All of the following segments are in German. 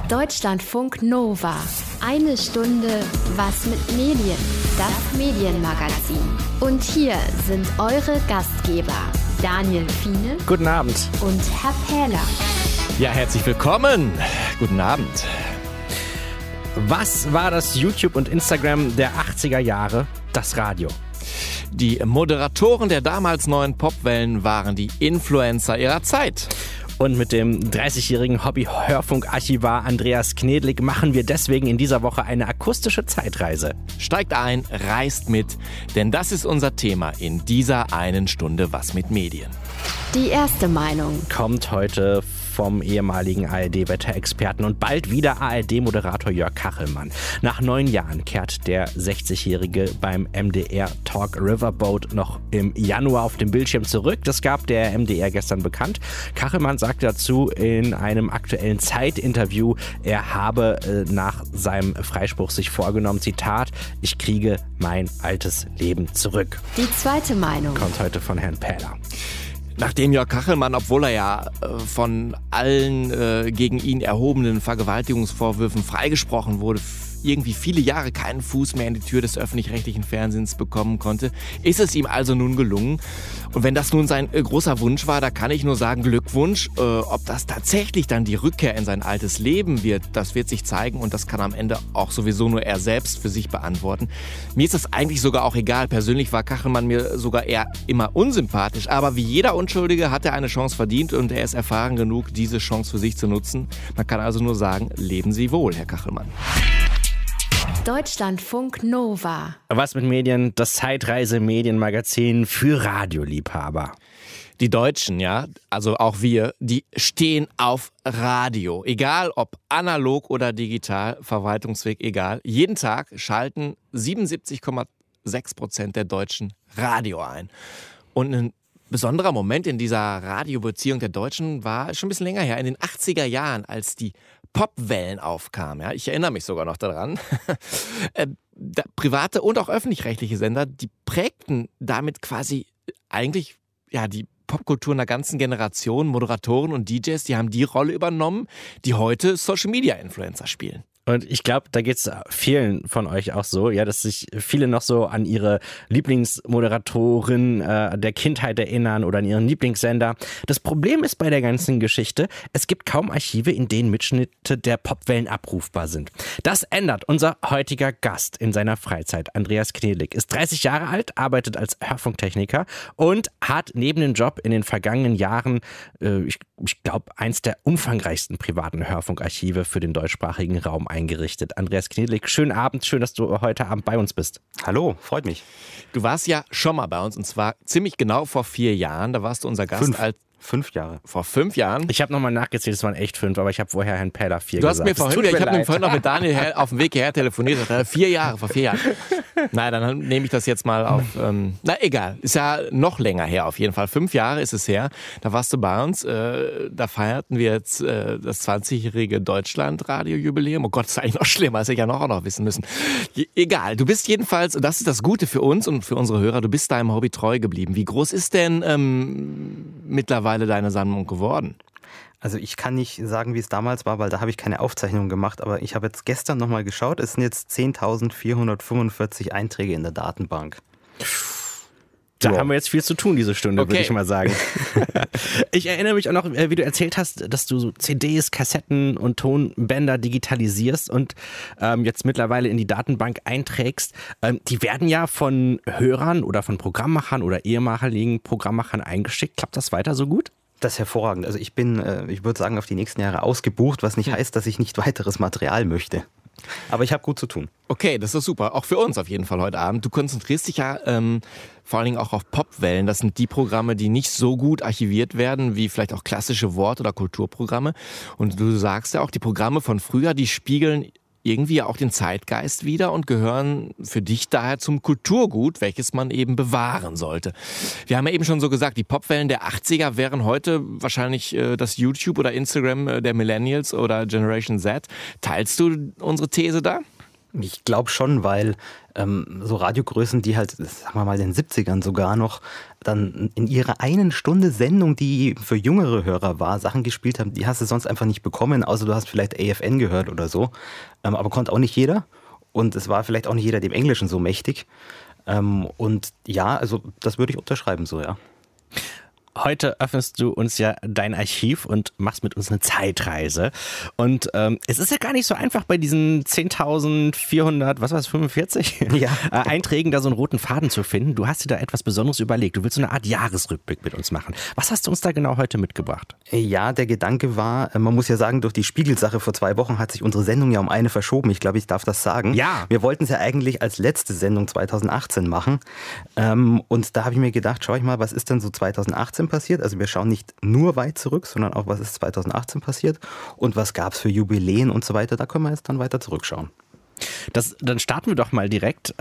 Deutschlandfunk Nova. Eine Stunde was mit Medien. Das Medienmagazin. Und hier sind eure Gastgeber Daniel Fiene. Guten Abend. Und Herr Pähler. Ja, herzlich willkommen. Guten Abend. Was war das YouTube und Instagram der 80er Jahre? Das Radio. Die Moderatoren der damals neuen Popwellen waren die Influencer ihrer Zeit. Und mit dem 30-jährigen Hobby-Hörfunkarchivar Andreas Knedlik machen wir deswegen in dieser Woche eine akustische Zeitreise. Steigt ein, reist mit, denn das ist unser Thema in dieser einen Stunde Was mit Medien. Die erste Meinung Kommt heute vom ehemaligen ARD-Wetterexperten und bald wieder ARD-Moderator Jörg Kachelmann. Nach 9 Jahren kehrt der 60-Jährige beim MDR-Talk Riverboat noch im Januar auf dem Bildschirm zurück. Das gab der MDR gestern bekannt. Kachelmann sagt dazu in einem aktuellen Zeit-Interview, er habe nach seinem Freispruch sich vorgenommen, Zitat, ich kriege mein altes Leben zurück. Die zweite Meinung Kommt heute von Herrn Pähler. Nachdem Jörg Kachelmann, obwohl er ja von allen gegen ihn erhobenen Vergewaltigungsvorwürfen freigesprochen wurde, irgendwie viele Jahre keinen Fuß mehr in die Tür des öffentlich-rechtlichen Fernsehens bekommen konnte, ist es ihm also nun gelungen. Und wenn das nun sein großer Wunsch war, da kann ich nur sagen, Glückwunsch. Ob das tatsächlich dann die Rückkehr in sein altes Leben wird, das wird sich zeigen und das kann am Ende auch sowieso nur er selbst für sich beantworten. Mir ist das eigentlich sogar auch egal. Persönlich war Kachelmann mir sogar eher immer unsympathisch, aber wie jeder Unschuldige hat er eine Chance verdient und er ist erfahren genug, diese Chance für sich zu nutzen. Man kann also nur sagen, leben Sie wohl, Herr Kachelmann. Deutschlandfunk Nova. Was mit Medien? Das Zeitreise-Medienmagazin für Radioliebhaber. Die Deutschen, ja, also auch wir, die stehen auf Radio. Egal ob analog oder digital, Verwaltungsweg egal. Jeden Tag schalten 77,6% der Deutschen Radio ein. Und ein besonderer Moment in dieser Radiobeziehung der Deutschen war schon ein bisschen länger her, in den 80er Jahren, als die Popwellen aufkamen. Ja, ich erinnere mich sogar noch daran. Private und auch öffentlich-rechtliche Sender, die prägten damit quasi eigentlich ja die Popkultur einer ganzen Generation. Moderatoren und DJs, die haben die Rolle übernommen, die heute Social-Media-Influencer spielen. Und ich glaube, da geht es vielen von euch auch so, ja, dass sich viele noch so an ihre Lieblingsmoderatorin der Kindheit erinnern oder an ihren Lieblingssender. Das Problem ist bei der ganzen Geschichte, es gibt kaum Archive, in denen Mitschnitte der Popwellen abrufbar sind. Das ändert unser heutiger Gast in seiner Freizeit. Andreas Knedlik ist 30 Jahre alt, arbeitet als Hörfunktechniker und hat neben dem Job in den vergangenen Jahren, ich glaube, eins der umfangreichsten privaten Hörfunkarchive für den deutschsprachigen Raum eingerichtet. Andreas Knedlik, schönen Abend, schön, dass du heute Abend bei uns bist. Hallo, freut mich. Du warst ja schon mal bei uns und zwar ziemlich genau vor 4 Jahren. Da warst du unser Gast. 5 Jahre. Vor 5 Jahren? Ich habe nochmal nachgezählt, es waren echt 5, aber ich habe vorher Herrn Pähler 4 gesagt. Du hast mir vorhin, ich habe vorhin noch mit Daniel auf dem Weg hierher telefoniert, vor 4 Jahren. Na, dann nehme ich das jetzt mal auf, na egal, ist ja noch länger her auf jeden Fall, 5 Jahre ist es her, da warst du bei uns, da feierten wir jetzt das 20-jährige Deutschland-Radio-Jubiläum, oh Gott, das ist eigentlich noch schlimmer, das hätte ich ja auch noch wissen müssen. Egal, du bist jedenfalls, das ist das Gute für uns und für unsere Hörer, du bist deinem Hobby treu geblieben. Wie groß ist denn mittlerweile deine Sammlung geworden? Also ich kann nicht sagen, wie es damals war, weil da habe ich keine Aufzeichnung gemacht, aber ich habe jetzt gestern nochmal geschaut, es sind jetzt 10.445 Einträge in der Datenbank. Da haben wir jetzt viel zu tun diese Stunde, würde ich mal sagen. Ich erinnere mich auch noch, wie du erzählt hast, dass du so CDs, Kassetten und Tonbänder digitalisierst und jetzt mittlerweile in die Datenbank einträgst. Die werden ja von Hörern oder von Programmmachern oder ehemaligen Programmmachern eingeschickt. Klappt das weiter so gut? Das ist hervorragend. Also ich würde sagen, auf die nächsten Jahre ausgebucht, was nicht heißt, dass ich nicht weiteres Material möchte. Aber ich habe gut zu tun. Okay, das ist super. Auch für uns auf jeden Fall heute Abend. Du konzentrierst dich ja vor allen Dingen auch auf Popwellen. Das sind die Programme, die nicht so gut archiviert werden, wie vielleicht auch klassische Wort- oder Kulturprogramme. Und du sagst ja auch, die Programme von früher, die spiegeln irgendwie auch den Zeitgeist wider und gehören für dich daher zum Kulturgut, welches man eben bewahren sollte. Wir haben ja eben schon so gesagt, die Popwellen der 80er wären heute wahrscheinlich das YouTube oder Instagram der Millennials oder Generation Z. Teilst du unsere These da? Ich glaube schon, weil so Radiogrößen, die halt, sagen wir mal, in den 70ern sogar noch dann in ihrer einen Stunde Sendung, die für jüngere Hörer war, Sachen gespielt haben, die hast du sonst einfach nicht bekommen, außer du hast vielleicht AFN gehört oder so. Aber konnte auch nicht jeder. Und es war vielleicht auch nicht jeder dem Englischen so mächtig. Und ja, also das würde ich unterschreiben so, ja. Heute öffnest du uns ja dein Archiv und machst mit uns eine Zeitreise. Und es ist ja gar nicht so einfach bei diesen 10.400, was war es, 45 Einträgen, da so einen roten Faden zu finden. Du hast dir da etwas Besonderes überlegt. Du willst so eine Art Jahresrückblick mit uns machen. Was hast du uns da genau heute mitgebracht? Ja, der Gedanke war, man muss ja sagen, durch die Spiegelsache vor 2 Wochen hat sich unsere Sendung ja um eine verschoben. Ich glaube, ich darf das sagen. Ja. Wir wollten es ja eigentlich als letzte Sendung 2018 machen. Und da habe ich mir gedacht, schau ich mal, was ist denn so 2018 passiert? Also wir schauen nicht nur weit zurück, sondern auch, was ist 2018 passiert und was gab es für Jubiläen und so weiter. Da können wir jetzt dann weiter zurückschauen. Dann starten wir doch mal direkt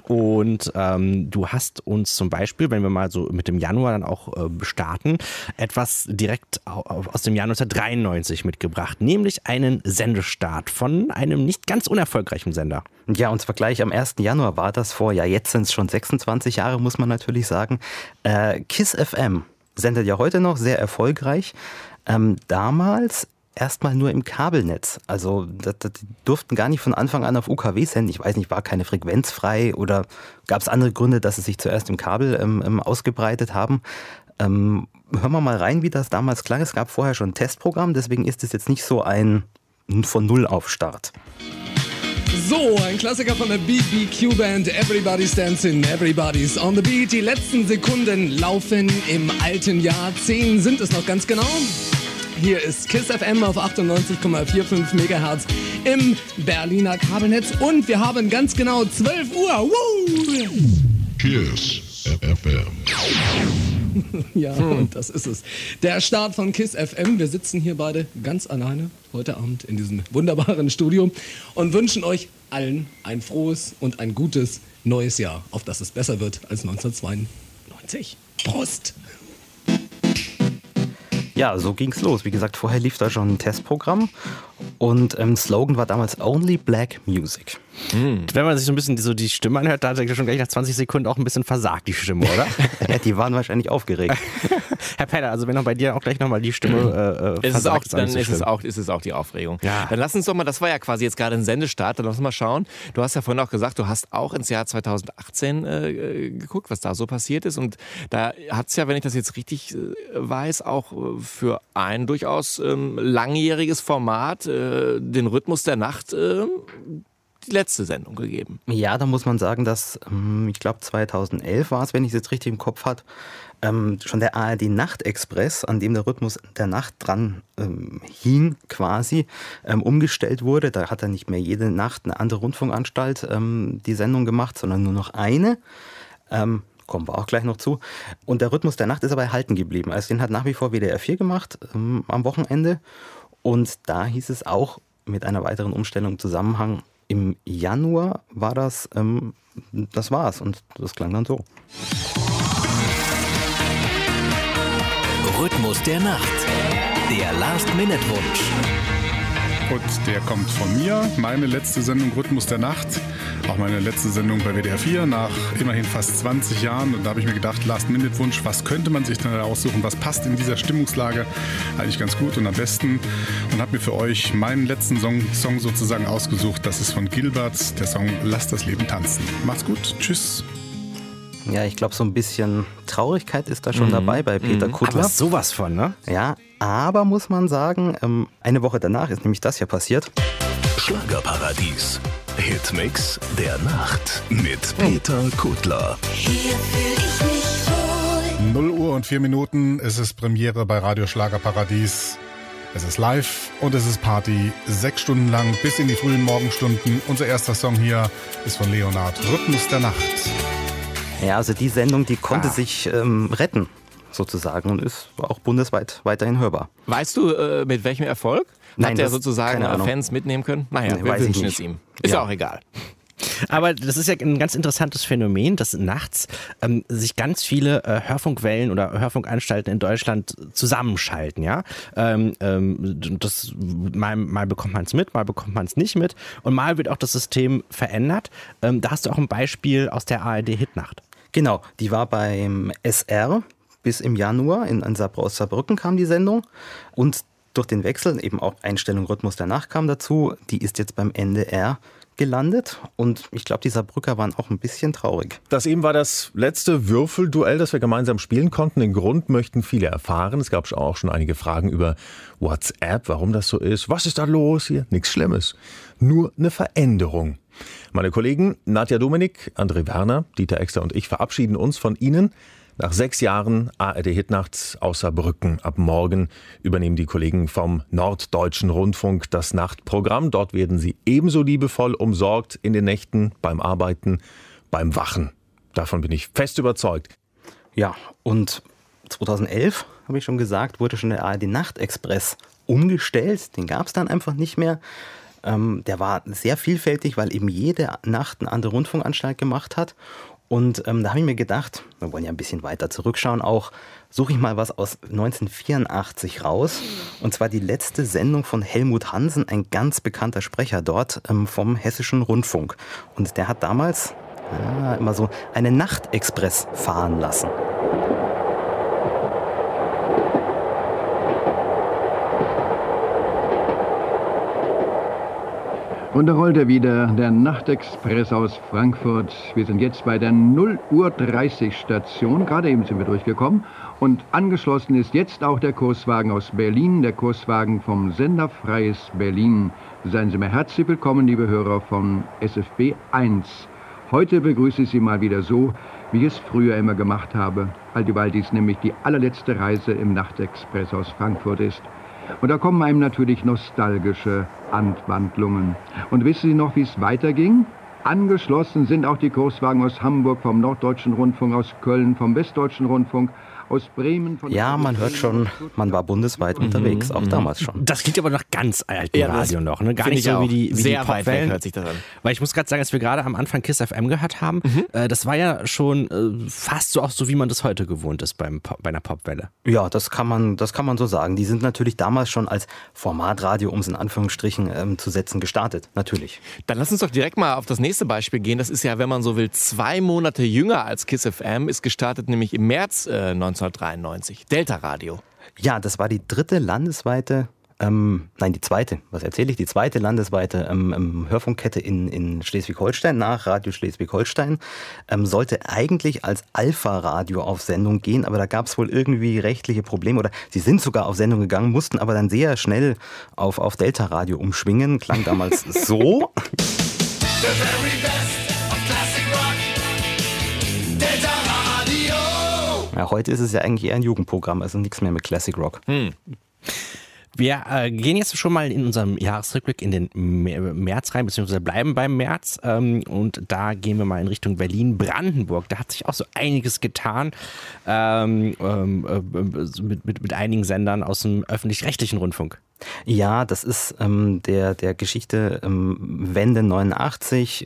du hast uns zum Beispiel, wenn wir mal so mit dem Januar dann auch starten, etwas direkt aus dem Jahr 1993 mitgebracht, nämlich einen Sendestart von einem nicht ganz unerfolgreichen Sender. Ja, und zwar gleich am 1. Januar war das vor, jetzt sind es schon 26 Jahre, muss man natürlich sagen, KISS FM. Sendet ja heute noch, sehr erfolgreich. Damals erstmal nur im Kabelnetz. Also die durften gar nicht von Anfang an auf UKW senden. Ich weiß nicht, war keine Frequenz frei oder gab es andere Gründe, dass sie sich zuerst im Kabel ausgebreitet haben. Hören wir mal rein, wie das damals klang. Es gab vorher schon ein Testprogramm, deswegen ist es jetzt nicht so ein von Null auf Start. So, ein Klassiker von der BBQ-Band, Everybody's Dancing, Everybody's on the Beat. Die letzten Sekunden laufen im alten Jahr. 10 sind es noch ganz genau. Hier ist KISS FM auf 98,45 MHz im Berliner Kabelnetz. Und wir haben ganz genau 12 Uhr. Woo! KISS FM. Ja, und das ist es. Der Start von KISS FM. Wir sitzen hier beide ganz alleine heute Abend in diesem wunderbaren Studio und wünschen euch allen ein frohes und ein gutes neues Jahr, auf das es besser wird als 1992. Prost! Ja, so ging's los. Wie gesagt, vorher lief da schon ein Testprogramm und Slogan war damals Only Black Music. Wenn man sich so ein bisschen die Stimme anhört, da hat er schon gleich nach 20 Sekunden auch ein bisschen versagt, die Stimme, oder? Ja, die waren wahrscheinlich aufgeregt. Herr Peller, also wenn auch bei dir auch gleich nochmal die Stimme versagt, dann ist es auch die Aufregung. Ja. Dann lass uns doch mal, das war ja quasi jetzt gerade ein Sendestart, dann lass uns mal schauen. Du hast ja vorhin auch gesagt, du hast auch ins Jahr 2018 geguckt, was da so passiert ist. Und da hat es ja, wenn ich das jetzt richtig weiß, auch für ein durchaus langjähriges Format, den Rhythmus der Nacht, die letzte Sendung gegeben. Ja, da muss man sagen, dass, ich glaube 2011 war es, wenn ich es jetzt richtig im Kopf habe, schon der ARD Nachtexpress, an dem der Rhythmus der Nacht dran hing quasi, umgestellt wurde. Da hat dann nicht mehr jede Nacht eine andere Rundfunkanstalt die Sendung gemacht, sondern nur noch eine. Kommen wir auch gleich noch zu. Und der Rhythmus der Nacht ist aber erhalten geblieben. Also den hat nach wie vor WDR 4 gemacht am Wochenende. Und da hieß es auch mit einer weiteren Umstellung im Zusammenhang, im Januar war das, das war's. Und das klang dann so. Rhythmus der Nacht. Der Last-Minute-Wunsch. Und der kommt von mir. Meine letzte Sendung Rhythmus der Nacht. Auch meine letzte Sendung bei WDR 4 nach immerhin fast 20 Jahren. Und da habe ich mir gedacht, Last-Minute-Wunsch, was könnte man sich denn da aussuchen? Was passt in dieser Stimmungslage eigentlich ganz gut und am besten? Und habe mir für euch meinen letzten Song sozusagen ausgesucht. Das ist von Gilbert, der Song Lass das Leben tanzen. Macht's gut. Tschüss. Ja, ich glaube, so ein bisschen Traurigkeit ist da schon dabei bei Peter Kuttler. Aber sowas von, ne? Ja, aber muss man sagen, eine Woche danach ist nämlich das ja passiert. Schlagerparadies. Hitmix der Nacht mit Peter Kuttler. Hier fühl ich mich wohl. 0 Uhr und 4 Minuten. Es ist Premiere bei Radio Schlagerparadies. Es ist live und es ist Party. 6 Stunden lang bis in die frühen Morgenstunden. Unser erster Song hier ist von Leonard. Rhythmus der Nacht. Ja, also die Sendung, die konnte sich retten, sozusagen, und ist auch bundesweit weiterhin hörbar. Weißt du, mit welchem Erfolg? Nein, hat der das- sozusagen keine Ahnung. Fans mitnehmen können? Naja, Nee, wir weiß ich wünschen nicht. es ihm. Ist ja auch egal. Aber das ist ja ein ganz interessantes Phänomen, dass nachts sich ganz viele Hörfunkwellen oder Hörfunkanstalten in Deutschland zusammenschalten. Ja? Das, mal bekommt man es mit, mal bekommt man es nicht mit und mal wird auch das System verändert. Da hast du auch ein Beispiel aus der ARD-Hitnacht. Genau, die war beim SR bis im Januar. Aus Saarbrücken kam die Sendung und durch den Wechsel eben auch Einstellung Rhythmus der Nacht kam dazu. Die ist jetzt beim NDR gelandet und ich glaube, die Saarbrücker waren auch ein bisschen traurig. Das eben war das letzte Würfelduell, das wir gemeinsam spielen konnten. Den Grund möchten viele erfahren. Es gab auch schon einige Fragen über WhatsApp, warum das so ist. Was ist da los hier? Nichts Schlimmes. Nur eine Veränderung. Meine Kollegen Nadja Dominik, André Werner, Dieter Exter und ich verabschieden uns von Ihnen. Nach 6 Jahren ARD-Hitnacht aus Saarbrücken. Ab morgen übernehmen die Kollegen vom Norddeutschen Rundfunk das Nachtprogramm. Dort werden sie ebenso liebevoll umsorgt in den Nächten, beim Arbeiten, beim Wachen. Davon bin ich fest überzeugt. Ja, und 2011, habe ich schon gesagt, wurde schon der ARD-Nacht-Express umgestellt. Den gab es dann einfach nicht mehr. Der war sehr vielfältig, weil eben jede Nacht eine andere Rundfunkanstalt gemacht hat. Und da habe ich mir gedacht, wir wollen ja ein bisschen weiter zurückschauen, auch suche ich mal was aus 1984 raus. Und zwar die letzte Sendung von Helmut Hansen, ein ganz bekannter Sprecher dort vom Hessischen Rundfunk. Und der hat damals immer so einen Nachtexpress fahren lassen. Und da rollt er wieder, der Nachtexpress aus Frankfurt. Wir sind jetzt bei der 0:30 Station. Gerade eben sind wir durchgekommen. Und angeschlossen ist jetzt auch der Kurswagen aus Berlin, der Kurswagen vom Sender Freies Berlin. Seien Sie mir herzlich willkommen, liebe Hörer von SFB 1. Heute begrüße ich Sie mal wieder so, wie ich es früher immer gemacht habe, weil dies nämlich die allerletzte Reise im Nachtexpress aus Frankfurt ist. Und da kommen einem natürlich nostalgische Anwandlungen. Und wissen Sie noch, wie es weiterging? Angeschlossen sind auch die Kurswagen aus Hamburg, vom Norddeutschen Rundfunk, aus Köln, vom Westdeutschen Rundfunk, aus Bremen. Ja, man hört schon, man war bundesweit unterwegs, auch damals schon. Das klingt aber noch ganz alten Radio noch, ne? Gar nicht so wie die sehr Popwellen. weit weg hört sich das an. Weil ich muss gerade sagen, dass wir gerade am Anfang KISS FM gehört haben, das war ja schon fast so auch so, wie man das heute gewohnt ist bei einer Popwelle. Ja, das kann man so sagen. Die sind natürlich damals schon als Formatradio, um es in Anführungsstrichen zu setzen, gestartet. Natürlich. Dann lass uns doch direkt mal auf das nächste Beispiel gehen. Das ist ja, wenn man so will, 2 Monate jünger als KISS FM, ist gestartet nämlich im März 1993. Delta Radio. Ja, das war die dritte landesweite, die zweite, die zweite landesweite Hörfunkkette in Schleswig-Holstein, nach Radio Schleswig-Holstein. Sollte eigentlich als Alpha-Radio auf Sendung gehen, aber da gab es wohl irgendwie rechtliche Probleme oder sie sind sogar auf Sendung gegangen, mussten aber dann sehr schnell auf Delta Radio umschwingen. Klang damals so. The very best of classic rock. Delta Radio. Ja, heute ist es ja eigentlich eher ein Jugendprogramm, also nichts mehr mit Classic Rock. Wir gehen jetzt schon mal in unserem Jahresrückblick in den März rein, beziehungsweise bleiben beim März. Und da gehen wir mal in Richtung Berlin-Brandenburg. Da hat sich auch so einiges getan mit einigen Sendern aus dem öffentlich-rechtlichen Rundfunk. Ja, das ist der Geschichte Wende 89,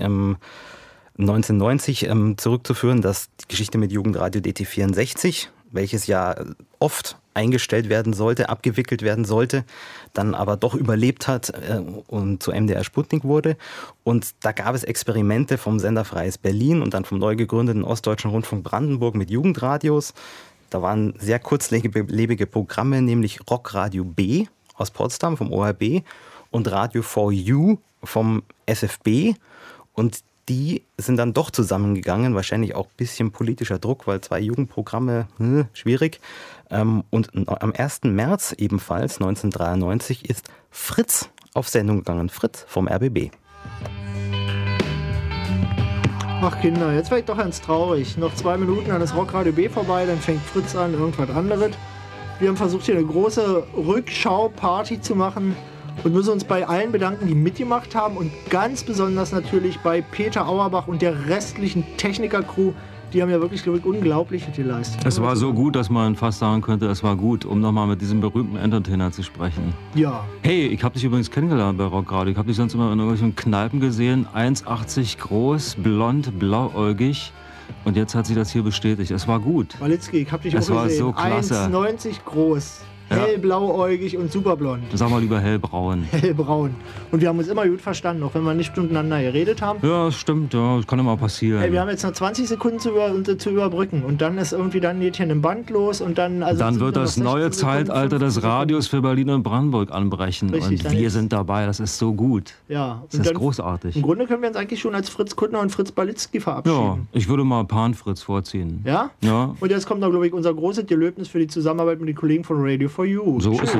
1990 zurückzuführen, dass die Geschichte mit Jugendradio DT64, welches ja oft eingestellt werden sollte, abgewickelt werden sollte, dann aber doch überlebt hat und zu MDR Sputnik wurde. Und da gab es Experimente vom Sender Freies Berlin und dann vom neu gegründeten Ostdeutschen Rundfunk Brandenburg mit Jugendradios. Da waren sehr kurzlebige Programme, nämlich Rockradio B aus Potsdam vom ORB und Radio 4U vom SFB. Und die sind dann doch zusammengegangen, wahrscheinlich auch ein bisschen politischer Druck, weil 2 Jugendprogramme, schwierig. Und am 1. März ebenfalls, 1993, ist Fritz auf Sendung gegangen. Fritz vom RBB. Ach Kinder, jetzt werde ich doch ganz traurig. Noch 2 Minuten, dann ist Rockradio B vorbei, dann fängt Fritz an, irgendwas anderes. Wir haben versucht, hier eine große Rückschau-Party zu machen. Und müssen uns bei allen bedanken, die mitgemacht haben und ganz besonders natürlich bei Peter Auerbach und der restlichen Techniker-Crew, Die haben ja wirklich, glaube ich, Unglaubliche geleistet. Es war so gut, dass man fast sagen könnte, es war gut, um nochmal mit diesem berühmten Entertainer zu sprechen. Ja. Hey, ich habe dich übrigens kennengelernt bei Rockradio. Ich habe dich sonst immer in irgendwelchen Kneipen gesehen. 1,80 groß, blond, blauäugig. Und jetzt hat sich das hier bestätigt. Es war gut. Walitzki, ich habe dich auch gesehen. Es war so klasse. 1,90 groß. Hellblauäugig und superblond. Sag mal lieber hellbraun. Hellbraun. Und wir haben uns immer gut verstanden, auch wenn wir nicht miteinander geredet haben. Ja, das stimmt. Ja, das kann immer passieren. Hey, wir haben jetzt noch 20 Sekunden zu überbrücken. Und dann ist irgendwie dann geht hier ein Band los. Und dann, also dann wird das neue Zeitalter des Radios für Berlin und Brandenburg anbrechen. Richtig, und wir sind dabei. Das ist so gut. Ja. Das ist großartig. Im Grunde können wir uns eigentlich schon als Fritz Kuttner und Fritz Balitzki verabschieden. Ja, ich würde mal Pan-Fritz vorziehen. Ja? Ja. Und jetzt kommt noch, glaube ich, unser großes Gelöbnis für die Zusammenarbeit mit den Kollegen von Radio for You. So ist es. Ihr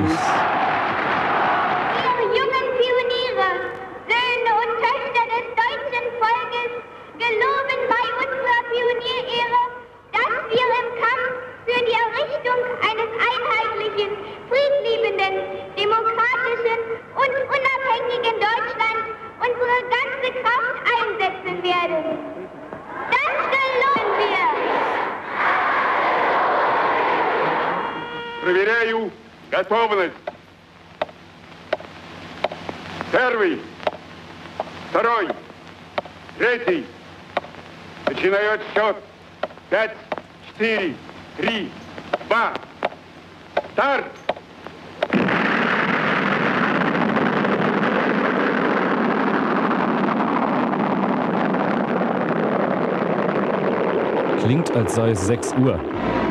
jungen Pioniere, Söhne und Töchter des deutschen Volkes, geloben bei unserer Pionierehre, dass wir im Kampf für die Errichtung eines einheitlichen, friedliebenden, demokratischen und unabhängigen Deutschland unsere ganze Kraft einsetzen werden. Das geloben wir! Проверяю готовность. Первый, второй, третий. Начинаю отсчет. 5, 4, 3, 2. Старт! Klingt, als sei es 6 Uhr.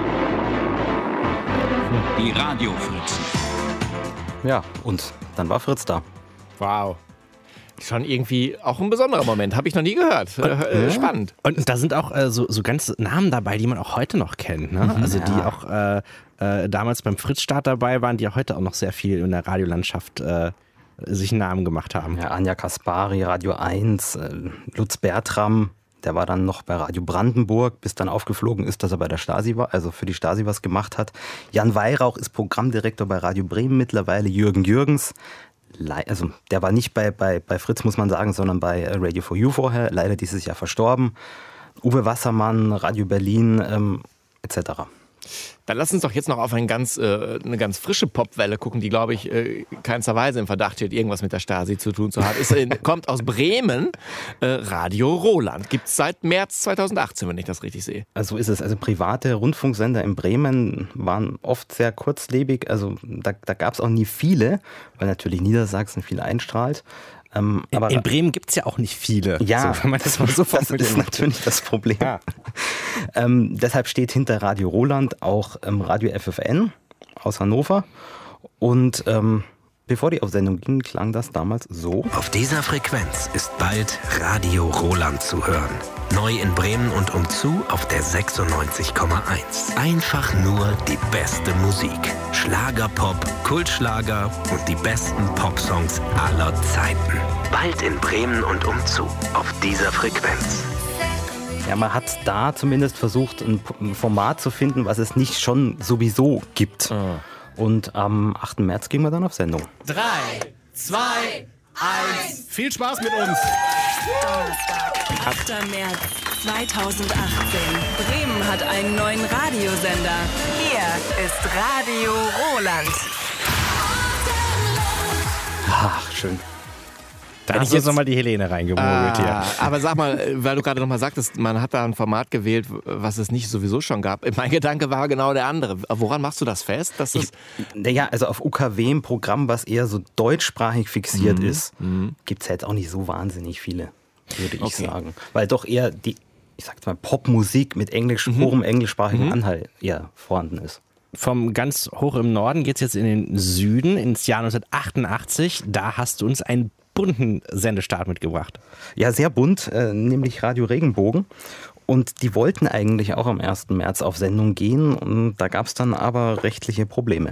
Die Radiofritzen. Ja, und dann war Fritz da. Wow. Schon irgendwie auch ein besonderer Moment. Habe ich noch nie gehört. Spannend. Und da sind auch so ganz Namen dabei, die man auch heute noch kennt. Ne? Also die auch damals beim Fritz-Start dabei waren, die auch heute auch noch sehr viel in der Radiolandschaft sich einen Namen gemacht haben. Ja, Anja Kaspari, Radio 1, Lutz Bertram, der war dann noch bei Radio Brandenburg, bis dann aufgeflogen ist, dass er bei der Stasi war, also für die Stasi was gemacht hat. Jan Weihrauch ist Programmdirektor bei Radio Bremen mittlerweile. Jürgen Jürgens, also der war nicht bei Fritz, muss man sagen, sondern bei Radio for You vorher, leider dieses Jahr verstorben. Uwe Wassermann, Radio Berlin, etc. Dann lass uns doch jetzt noch auf eine ganz frische Popwelle gucken, die, glaube ich, keinster Weise im Verdacht steht, irgendwas mit der Stasi zu tun zu haben. Kommt aus Bremen, Radio Roland. Gibt es seit März 2018, wenn ich das richtig sehe. Also ist es. Also private Rundfunksender in Bremen waren oft sehr kurzlebig. Also da gab es auch nie viele, weil natürlich Niedersachsen viel einstrahlt. Aber in Bremen gibt es ja auch nicht viele. Ja, so, wenn man das mal so das ist natürlich das Problem. Ja. Deshalb steht hinter Radio Roland auch Radio FFN aus Hannover. Und bevor die auf Sendung ging, klang das damals so. Auf dieser Frequenz ist bald Radio Roland zu hören. Neu in Bremen und umzu auf der 96,1. Einfach nur die beste Musik. Schlagerpop, Kultschlager und die besten Popsongs aller Zeiten. Bald in Bremen und umzu auf dieser Frequenz. Ja, man hat da zumindest versucht, ein Format zu finden, was es nicht schon sowieso gibt. Und am 8. März gingen wir dann auf Sendung. 3, 2, 1. Viel Spaß mit uns. Donnerstag, 8. März 2018. Bremen hat einen neuen Radiosender. Hier ist Radio Roland. Ach, schön. Da hätte ich jetzt nochmal die Helene reingemogelt hier. Aber sag mal, weil du gerade nochmal sagtest, man hat da ein Format gewählt, was es nicht sowieso schon gab. Mein Gedanke war genau der andere. Woran machst du das fest? Naja, also auf UKW ein Programm, was eher so deutschsprachig fixiert ist, gibt es ja jetzt auch nicht so wahnsinnig viele, würde ich sagen. Weil doch eher die, ich sag's mal, Popmusik mit hohem englischsprachigen Anhalt eher vorhanden ist. Vom ganz hoch im Norden geht es jetzt in den Süden, ins Jahr 1988. Da hast du uns einen bunten Sendestart mitgebracht. Ja, sehr bunt, nämlich Radio Regenbogen. Und die wollten eigentlich auch am 1. März auf Sendung gehen. Und da gab es dann aber rechtliche Probleme.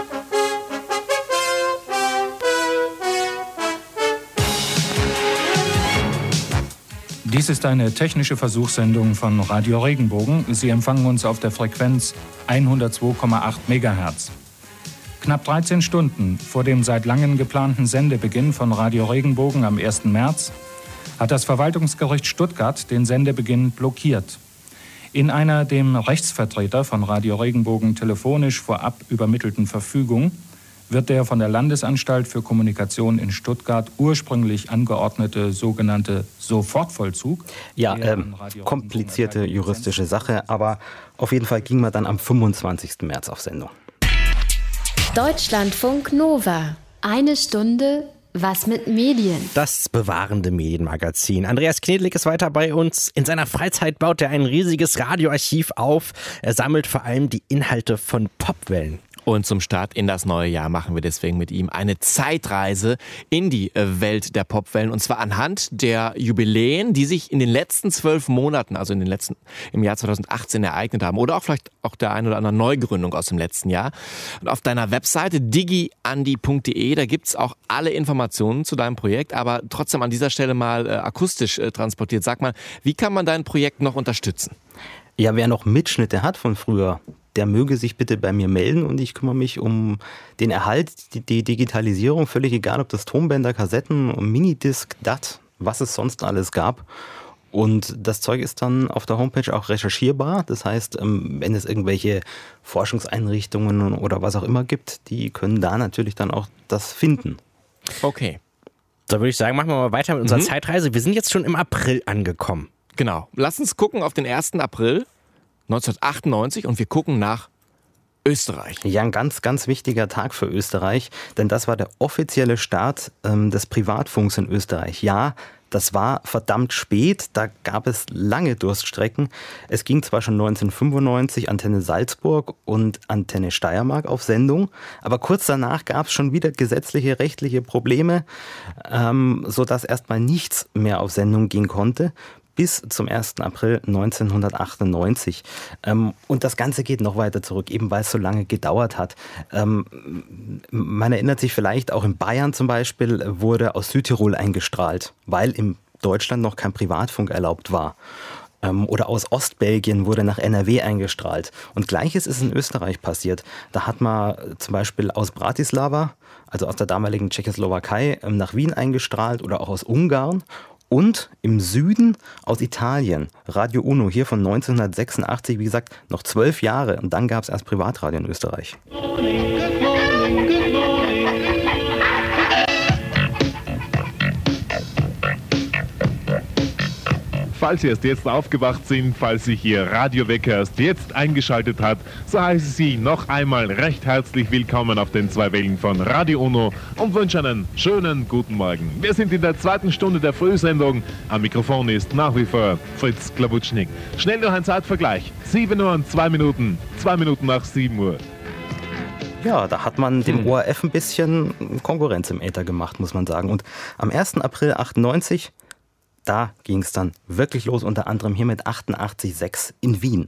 Dies ist eine technische Versuchssendung von Radio Regenbogen. Sie empfangen uns auf der Frequenz 102,8 MHz. Knapp 13 Stunden vor dem seit langem geplanten Sendebeginn von Radio Regenbogen am 1. März hat das Verwaltungsgericht Stuttgart den Sendebeginn blockiert. In einer dem Rechtsvertreter von Radio Regenbogen telefonisch vorab übermittelten Verfügung wird der von der Landesanstalt für Kommunikation in Stuttgart ursprünglich angeordnete sogenannte Sofortvollzug. Ja, komplizierte juristische Sache, aber auf jeden Fall ging man dann am 25. März auf Sendung. Deutschlandfunk Nova. Eine Stunde was mit Medien. Das bewahrende Medienmagazin. Andreas Knedlik ist weiter bei uns. In seiner Freizeit baut er ein riesiges Radioarchiv auf. Er sammelt vor allem die Inhalte von Popwellen. Und zum Start in das neue Jahr machen wir deswegen mit ihm eine Zeitreise in die Welt der Popwellen. Und zwar anhand der Jubiläen, die sich in den letzten 12 Monaten, also im Jahr 2018 ereignet haben. Oder auch vielleicht auch der ein oder andere Neugründung aus dem letzten Jahr. Und auf deiner Webseite digiandi.de, da gibt's auch alle Informationen zu deinem Projekt. Aber trotzdem an dieser Stelle mal akustisch transportiert. Sag mal, wie kann man dein Projekt noch unterstützen? Ja, wer noch Mitschnitte hat von früher, der möge sich bitte bei mir melden und ich kümmere mich um den Erhalt, die Digitalisierung, völlig egal, ob das Tonbänder, Kassetten, Minidisc, DAT, was es sonst alles gab. Und das Zeug ist dann auf der Homepage auch recherchierbar. Das heißt, wenn es irgendwelche Forschungseinrichtungen oder was auch immer gibt, die können da natürlich dann auch das finden. Okay. Da würde ich sagen, machen wir mal weiter mit unserer Zeitreise. Wir sind jetzt schon im April angekommen. Genau. Lass uns gucken auf den 1. April 1998 und wir gucken nach Österreich. Ja, ein ganz, ganz wichtiger Tag für Österreich, denn das war der offizielle Start des Privatfunks in Österreich. Ja, das war verdammt spät, da gab es lange Durststrecken. Es ging zwar schon 1995 Antenne Salzburg und Antenne Steiermark auf Sendung, aber kurz danach gab es schon wieder gesetzliche, rechtliche Probleme, sodass erstmal nichts mehr auf Sendung gehen konnte. Bis zum 1. April 1998. Und das Ganze geht noch weiter zurück, eben weil es so lange gedauert hat. Man erinnert sich vielleicht, auch in Bayern zum Beispiel wurde aus Südtirol eingestrahlt, weil in Deutschland noch kein Privatfunk erlaubt war. Oder aus Ostbelgien wurde nach NRW eingestrahlt. Und Gleiches ist in Österreich passiert. Da hat man zum Beispiel aus Bratislava, also aus der damaligen Tschechoslowakei, nach Wien eingestrahlt oder auch aus Ungarn. Und im Süden aus Italien, Radio Uno hier von 1986, wie gesagt, noch 12 Jahre. Und dann gab es erst Privatradio in Österreich. Falls Sie erst jetzt aufgewacht sind, falls sich Ihr Radiowecker erst jetzt eingeschaltet hat, so heiße ich Sie noch einmal recht herzlich willkommen auf den 2 Wellen von Radio Uno und wünsche einen schönen guten Morgen. Wir sind in der 2. Stunde der Frühsendung. Am Mikrofon ist nach wie vor Fritz Klabutschnik. Schnell noch ein Zeitvergleich. 7 Uhr und 2 Minuten. 2 Minuten nach 7 Uhr. Ja, da hat man dem ORF ein bisschen Konkurrenz im Äther gemacht, muss man sagen. Und am 1. April 98... da ging es dann wirklich los, unter anderem hier mit 88,6 in Wien.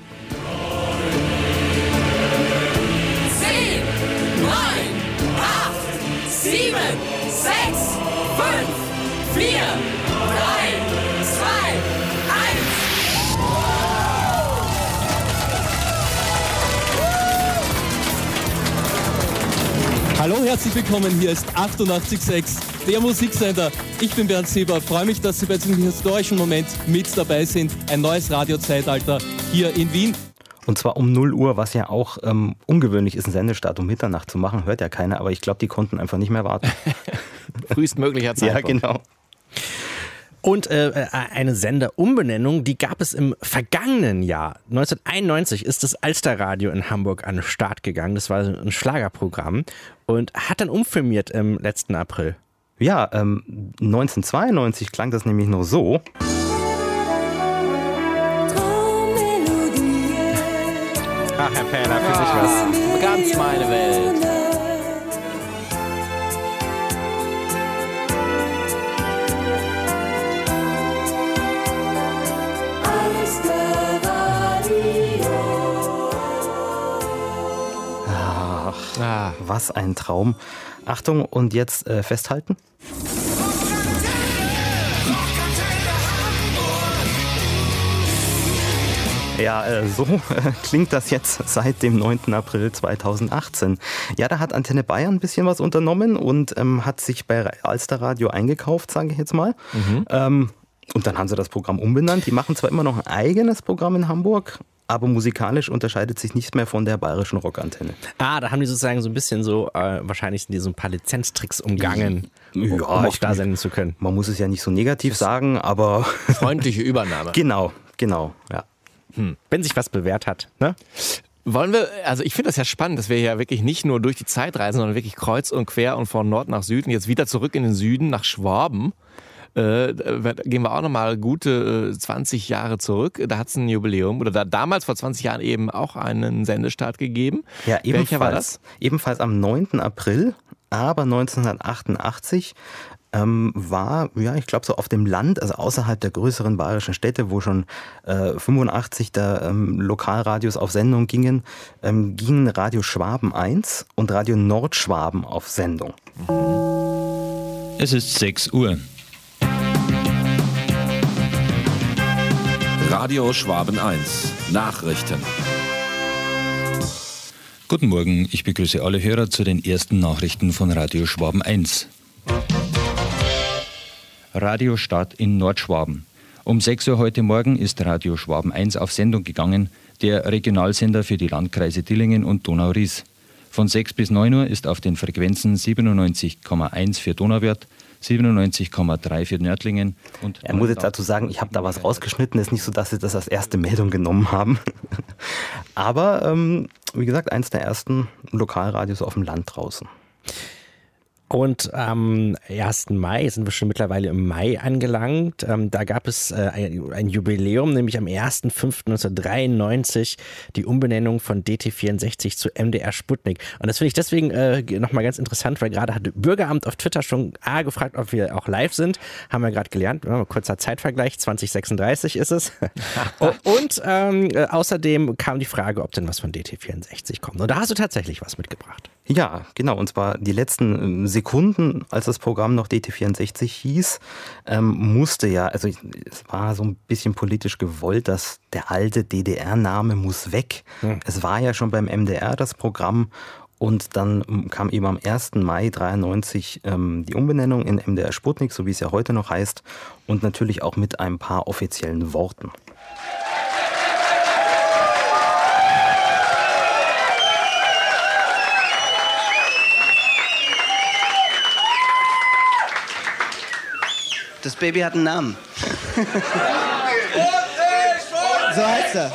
10, 9, 8, 7, 6, 5, 4, 3, 2, 1. Hallo, herzlich willkommen, hier ist 88,6, der Musiksender. Ich bin Bernd Sieber, freue mich, dass Sie bei diesem historischen Moment mit dabei sind. Ein neues Radiozeitalter hier in Wien. Und zwar um 0 Uhr, was ja auch ungewöhnlich ist, einen Sendestart um Mitternacht zu machen, hört ja keiner, aber ich glaube, die konnten einfach nicht mehr warten. Frühestmöglicher Zeitpunkt. Ja, genau. Und eine Senderumbenennung, die gab es im vergangenen Jahr. 1991 ist das Alsterradio in Hamburg an den Start gegangen. Das war ein Schlagerprogramm und hat dann umfirmiert im letzten April. Ja, 1992 klang das nämlich noch so. Ach, Herr Pähler, für sich was. Ganz meine Welt. Ach, was ein Traum. Achtung, und jetzt festhalten. Ja, so klingt das jetzt seit dem 9. April 2018. Ja, da hat Antenne Bayern ein bisschen was unternommen und hat sich bei Alsterradio eingekauft, sage ich jetzt mal. Und dann haben sie das Programm umbenannt. Die machen zwar immer noch ein eigenes Programm in Hamburg, aber musikalisch unterscheidet sich nicht mehr von der bayerischen Rockantenne. Da haben die sozusagen so ein bisschen wahrscheinlich sind die so ein paar Lizenztricks umgangen, um auch da senden zu können. Man muss es ja nicht so negativ sagen, aber... Freundliche Übernahme. Genau, ja. Wenn sich was bewährt hat, ne? Wollen wir, also ich finde das ja spannend, dass wir ja wirklich nicht nur durch die Zeit reisen, sondern wirklich kreuz und quer und von Nord nach Süden, jetzt wieder zurück in den Süden nach Schwaben. Gehen wir auch nochmal gute 20 Jahre zurück. Da hat es ein Jubiläum oder damals vor 20 Jahren eben auch einen Sendestart gegeben. Ja, ebenfalls. Welcher war das? Ebenfalls am 9. April, aber 1988 war, ja, ich glaube so auf dem Land, also außerhalb der größeren bayerischen Städte, wo schon 85 der Lokalradios auf Sendung gingen, gingen Radio Schwaben 1 und Radio Nordschwaben auf Sendung. Es ist 6 Uhr. Radio Schwaben 1. Nachrichten. Guten Morgen, ich begrüße alle Hörer zu den ersten Nachrichten von Radio Schwaben 1. Radiostart in Nordschwaben. Um 6 Uhr heute Morgen ist Radio Schwaben 1 auf Sendung gegangen, der Regionalsender für die Landkreise Dillingen und Donau-Ries. Von 6 bis 9 Uhr ist auf den Frequenzen 97,1 für Donauwörth, 97,3 für Nördlingen. Und er muss jetzt dazu sagen, ich habe da was rausgeschnitten. Es ist nicht so, dass sie das als erste Meldung genommen haben. Aber wie gesagt, eins der ersten Lokalradios auf dem Land draußen. Und am 1. Mai, sind wir schon mittlerweile im Mai angelangt, da gab es ein Jubiläum, nämlich am 1.5.1993 die Umbenennung von DT64 zu MDR Sputnik. Und das finde ich deswegen nochmal ganz interessant, weil gerade hat Bürgeramt auf Twitter schon gefragt, ob wir auch live sind. Haben wir gerade gelernt, kurzer Zeitvergleich, 2036 ist es. Und außerdem kam die Frage, ob denn was von DT64 kommt. Und da hast du tatsächlich was mitgebracht. Ja, genau. Und zwar die letzten Sekunden, als das Programm noch DT64 hieß, musste ja, also es war so ein bisschen politisch gewollt, dass der alte DDR-Name muss weg. Es war ja schon beim MDR das Programm und dann kam eben am 1. Mai 93 die Umbenennung in MDR Sputnik, so wie es ja heute noch heißt, und natürlich auch mit ein paar offiziellen Worten. Das Baby hat einen Namen. So heißt er.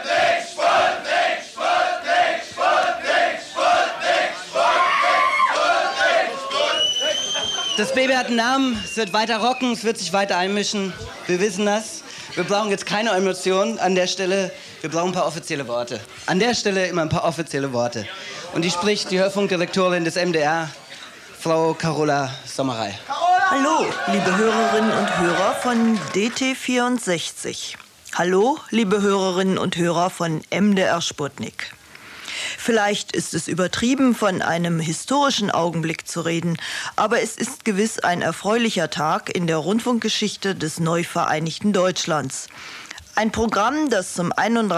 Das Baby hat einen Namen, es wird weiter rocken, es wird sich weiter einmischen. Wir wissen das. Wir brauchen jetzt keine Emotionen an der Stelle. Wir brauchen ein paar offizielle Worte. An der Stelle immer ein paar offizielle Worte. Und die spricht die Hörfunkdirektorin des MDR, Frau Carola Sommerei. Hallo, liebe Hörerinnen und Hörer von DT64. Hallo, liebe Hörerinnen und Hörer von MDR Sputnik. Vielleicht ist es übertrieben, von einem historischen Augenblick zu reden, aber es ist gewiss ein erfreulicher Tag in der Rundfunkgeschichte des neu vereinigten Deutschlands. Ein Programm, das zum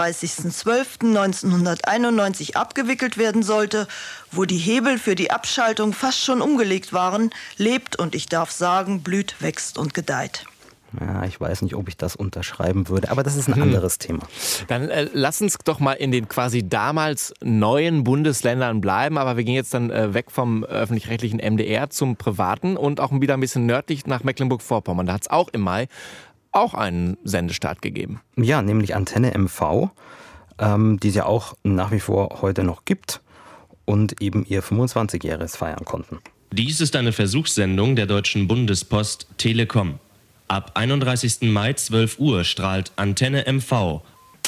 31.12.1991 abgewickelt werden sollte, wo die Hebel für die Abschaltung fast schon umgelegt waren, lebt und ich darf sagen, blüht, wächst und gedeiht. Ja, ich weiß nicht, ob ich das unterschreiben würde, aber das ist ein anderes Thema. Dann lass uns doch mal in den quasi damals neuen Bundesländern bleiben, aber wir gehen jetzt dann weg vom öffentlich-rechtlichen MDR zum privaten und auch wieder ein bisschen nördlich nach Mecklenburg-Vorpommern. Da hat es auch im Mai auch einen Sendestart gegeben. Ja, nämlich Antenne MV, die es ja auch nach wie vor heute noch gibt und eben ihr 25-Jähriges feiern konnten. Dies ist eine Versuchssendung der Deutschen Bundespost Telekom. Ab 31. Mai 12 Uhr strahlt Antenne MV.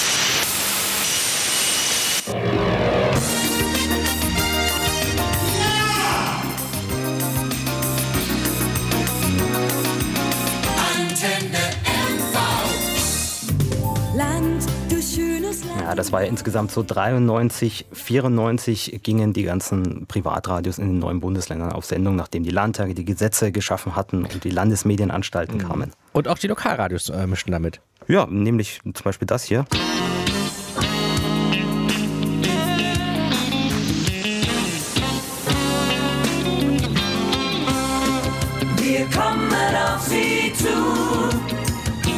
Ja, das war ja insgesamt so 93, 94 gingen die ganzen Privatradios in den neuen Bundesländern auf Sendung, nachdem die Landtage die Gesetze geschaffen hatten und die Landesmedienanstalten kamen. Und auch die Lokalradios mischten damit. Ja, nämlich zum Beispiel das hier. Wir kommen auf Sie zu.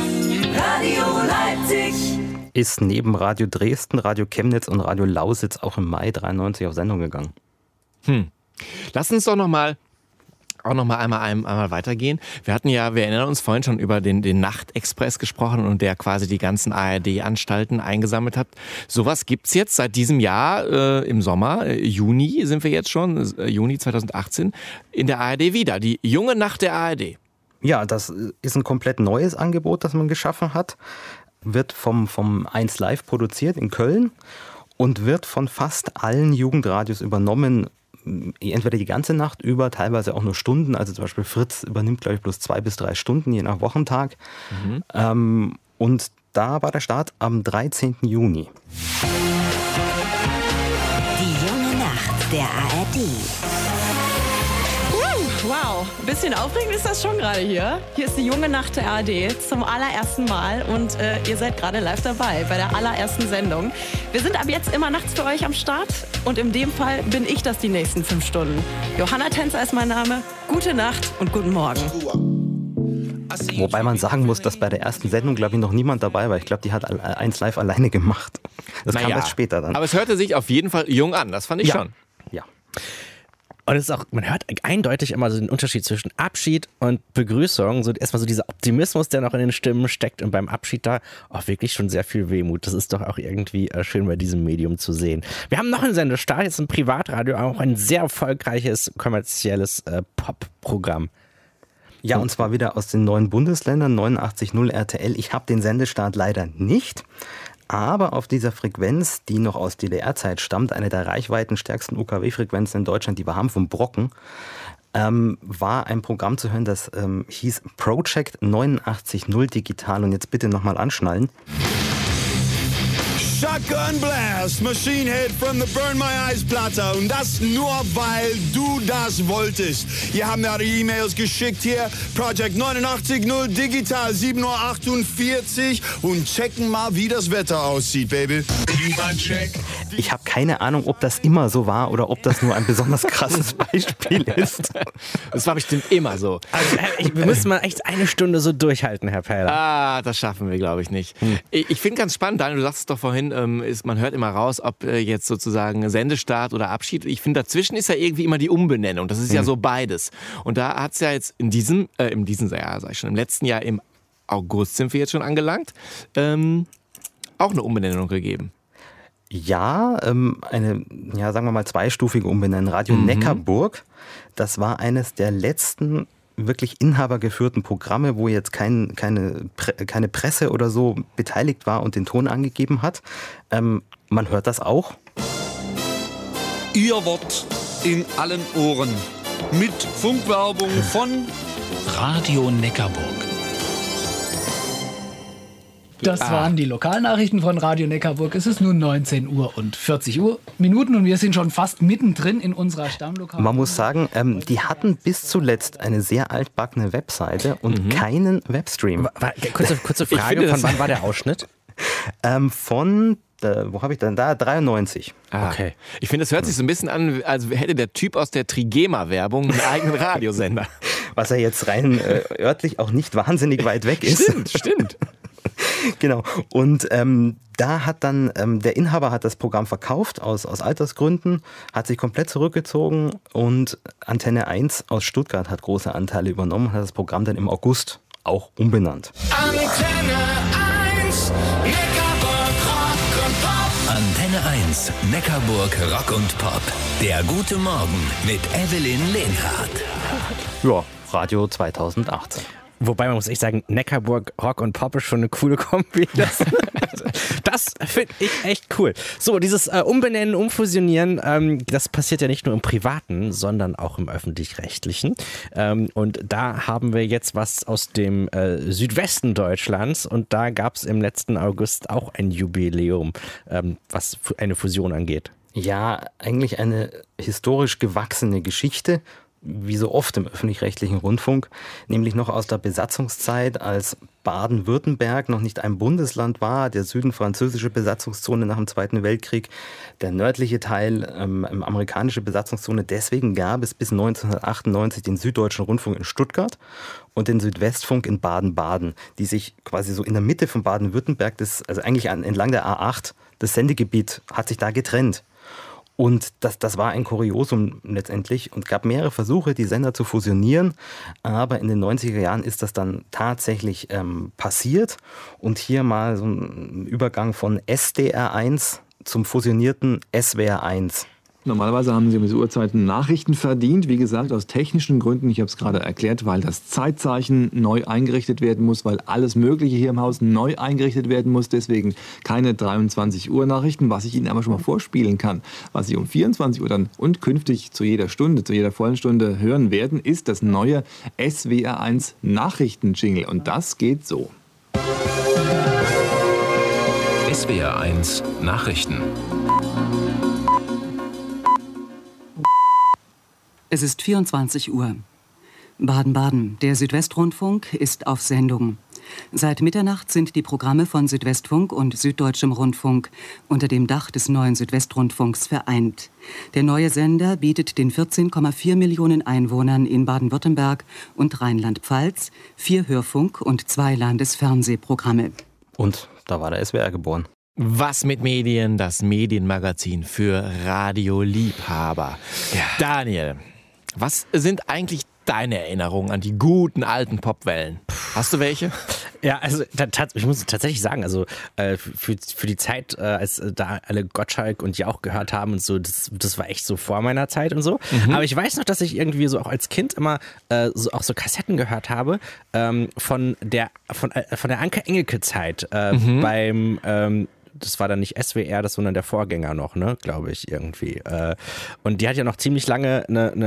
ist neben Radio Dresden, Radio Chemnitz und Radio Lausitz auch im Mai 93 auf Sendung gegangen. Lass uns doch einmal weitergehen. Wir erinnern uns vorhin schon über den Nachtexpress gesprochen und der quasi die ganzen ARD-Anstalten eingesammelt hat. Sowas gibt's jetzt seit diesem Jahr im Sommer, Juni sind wir jetzt schon, Juni 2018, in der ARD wieder. Die junge Nacht der ARD. Ja, das ist ein komplett neues Angebot, das man geschaffen hat. Wird vom 1 Live produziert in Köln und wird von fast allen Jugendradios übernommen. Entweder die ganze Nacht über, teilweise auch nur Stunden. Also zum Beispiel Fritz übernimmt, glaube ich, bloß 2 bis 3 Stunden, je nach Wochentag. Und da war der Start am 13. Juni. Die junge Nacht der ARD. Wow, ein bisschen aufregend ist das schon gerade hier. Hier ist die junge Nacht der ARD zum allerersten Mal und ihr seid gerade live dabei bei der allerersten Sendung. Wir sind ab jetzt immer nachts für euch am Start und in dem Fall bin ich das die nächsten 5 Stunden. Johanna Tänzer ist mein Name. Gute Nacht und guten Morgen. Wobei man sagen muss, dass bei der ersten Sendung, glaube ich, noch niemand dabei war. Ich glaube, die hat 1 Live alleine gemacht. Das kam erst später dann. Aber es hörte sich auf jeden Fall jung an, das fand ich schon. Ja. Und es ist auch, man hört eindeutig immer so den Unterschied zwischen Abschied und Begrüßung. So erstmal so dieser Optimismus, der noch in den Stimmen steckt, und beim Abschied da auch wirklich schon sehr viel Wehmut. Das ist doch auch irgendwie schön bei diesem Medium zu sehen. Wir haben noch einen Sendestart, jetzt im Privatradio, auch ein sehr erfolgreiches kommerzielles Pop-Programm. Ja, und zwar wieder aus den 9 Bundesländern, 89.0 RTL. Ich habe den Sendestart leider nicht. Aber auf dieser Frequenz, die noch aus DDR-Zeit stammt, eine der reichweitenstärksten UKW-Frequenzen in Deutschland, die wir haben, vom Brocken, war ein Programm zu hören, das hieß Project 89.0 Digital. Und jetzt bitte nochmal anschnallen. Shotgun Blast, Machine Head from the Burn My Eyes Platte. Und das nur, weil du das wolltest. Wir haben ja die E-Mails geschickt hier. Project 89.0 Digital, 7.48 Uhr. Und checken mal, wie das Wetter aussieht, Baby. Ich habe keine Ahnung, ob das immer so war oder ob das nur ein besonders krasses Beispiel ist. Das war bestimmt immer so. Also, wir müssen mal echt 1 Stunde so durchhalten, Herr Peiler. Das schaffen wir, glaube ich, nicht. Ich finde ganz spannend, Daniel, du sagst es doch vorhin, man hört immer raus, ob jetzt sozusagen Sendestart oder Abschied. Ich finde, dazwischen ist ja irgendwie immer die Umbenennung. Das ist ja so beides. Und da hat es ja jetzt im letzten Jahr, im August sind wir jetzt schon angelangt, auch eine Umbenennung gegeben. Ja, sagen wir mal zweistufige Umbenennung. Radio Neckarburg, das war eines der letzten wirklich inhabergeführten Programme, wo jetzt keine Presse oder so beteiligt war und den Ton angegeben hat. Man hört das auch. Ihr Wort in allen Ohren mit Funkwerbung von Radio Neckarburg. Das waren die Lokalnachrichten von Radio Neckarburg. Es ist nun 19 Uhr und 40 Minuten und wir sind schon fast mittendrin in unserer Stammlokal. Man muss sagen, die hatten bis zuletzt eine sehr altbackene Webseite und keinen Webstream. Kurze Frage, von wann war der Ausschnitt? Wo habe ich denn da? 93. Okay. Ich finde, das hört sich so ein bisschen an, als hätte der Typ aus der Trigema-Werbung einen eigenen Radiosender. Was ja jetzt rein örtlich auch nicht wahnsinnig weit weg ist. Stimmt. Genau. Und da hat dann, der Inhaber hat das Programm verkauft aus Altersgründen, hat sich komplett zurückgezogen und Antenne 1 aus Stuttgart hat große Anteile übernommen und hat das Programm dann im August auch umbenannt. Antenne 1, Neckarburg Rock und Pop. Antenne 1, Neckarburg Rock und Pop. Der gute Morgen mit Evelyn Lehnhardt. Ja, Radio 2018. Wobei man muss echt sagen, Neckarburg, Rock und Pop ist schon eine coole Kombi. Das finde ich echt cool. So, dieses Umbenennen, Umfusionieren, das passiert ja nicht nur im Privaten, sondern auch im Öffentlich-Rechtlichen. Und da haben wir jetzt was aus dem Südwesten Deutschlands. Und da gab es im letzten August auch ein Jubiläum, was eine Fusion angeht. Ja, eigentlich eine historisch gewachsene Geschichte. wie so oft im öffentlich-rechtlichen Rundfunk, nämlich noch aus der Besatzungszeit, als Baden-Württemberg noch nicht ein Bundesland war, der Süden französische Besatzungszone nach dem Zweiten Weltkrieg, der nördliche Teil amerikanische Besatzungszone. Deswegen gab es bis 1998 den Süddeutschen Rundfunk in Stuttgart und den Südwestfunk in Baden-Baden, die sich quasi so in der Mitte von Baden-Württemberg, also eigentlich entlang der A8, das Sendegebiet hat sich da getrennt. Und das war ein Kuriosum letztendlich und gab mehrere Versuche, die Sender zu fusionieren. Aber in den 90er Jahren ist das dann tatsächlich passiert. Und hier mal so ein Übergang von SDR1 zum fusionierten SWR1. Normalerweise haben Sie um diese Uhrzeiten Nachrichten verdient. Wie gesagt, aus technischen Gründen, ich habe es gerade erklärt, weil das Zeitzeichen neu eingerichtet werden muss, weil alles Mögliche hier im Haus neu eingerichtet werden muss. Deswegen keine 23 Uhr Nachrichten. Was ich Ihnen aber schon mal vorspielen kann, was Sie um 24 Uhr dann und künftig zu jeder Stunde, zu jeder vollen Stunde hören werden, ist das neue SWR1 Nachrichten-Jingle. Und das geht so. SWR1 Nachrichten. Es ist 24 Uhr. Baden-Baden, der Südwestrundfunk ist auf Sendung. Seit Mitternacht sind die Programme von Südwestfunk und Süddeutschem Rundfunk unter dem Dach des neuen Südwestrundfunks vereint. Der neue Sender bietet den 14,4 Millionen Einwohnern in Baden-Württemberg und Rheinland-Pfalz 4 Hörfunk- und 2 Landesfernsehprogramme. Und da war der SWR geboren. Was mit Medien? Das Medienmagazin für Radioliebhaber. Ja. Daniel, was sind eigentlich deine Erinnerungen an die guten alten Popwellen? Hast du welche? Ja, also ich muss tatsächlich sagen, also für die Zeit, als da alle Gottschalk und Jauch gehört haben und so, das war echt so vor meiner Zeit und so. Mhm. Aber ich weiß noch, dass ich irgendwie so auch als Kind immer auch so Kassetten gehört habe von der Anke Engelke-Zeit beim das war dann nicht SWR, das sondern der Vorgänger noch, ne, glaube ich, irgendwie. Und die hat ja noch ziemlich lange